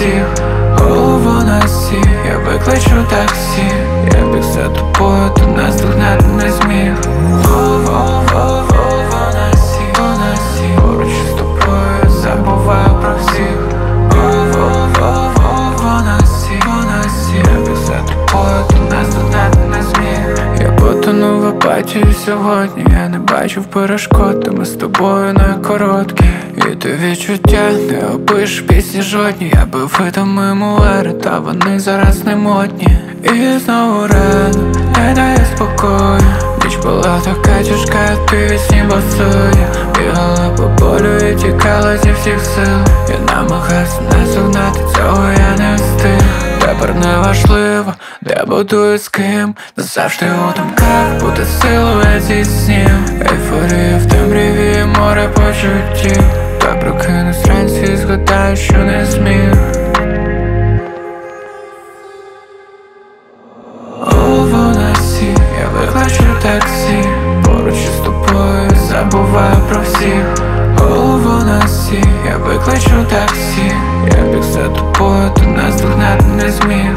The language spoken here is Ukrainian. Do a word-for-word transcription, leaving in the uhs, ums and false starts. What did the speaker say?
всіх, голову на сі, я викличу таксі. Я біг за тобою, ти нас догнати не зміг. Голову, голову на сі, на сі, поруч із тобою забуваю про всіх. Голову, голову на сі, на сі, я біг за тобою, ти нас догнати не зміг. Я потонув в апатії сьогодні, я не бачив перешкод, та ми з тобою не короткі. І ти відчуття не опишеш пісні жодні. Я бив видами мулери, та вони зараз не модні. І знову рано не дає спокою. Ніч була така тяжка, ти від сні босою. Бігала по полю і тікала зі всіх сил. Я намагався наздогнати, цього я не встиг. Тепер не важливо, де буду і з ким. Назавжди у думках буде силует зі снів. Ейфорія в темряві і море почуттів. Та прокинусь вранці і згадаю, що не зміг. Голову на сі, я викличу таксі. Поруч із тобою забуваю про всіх. Голову на сі, я викличу таксі. Я біг за тобою, ти нас догнати не зміг.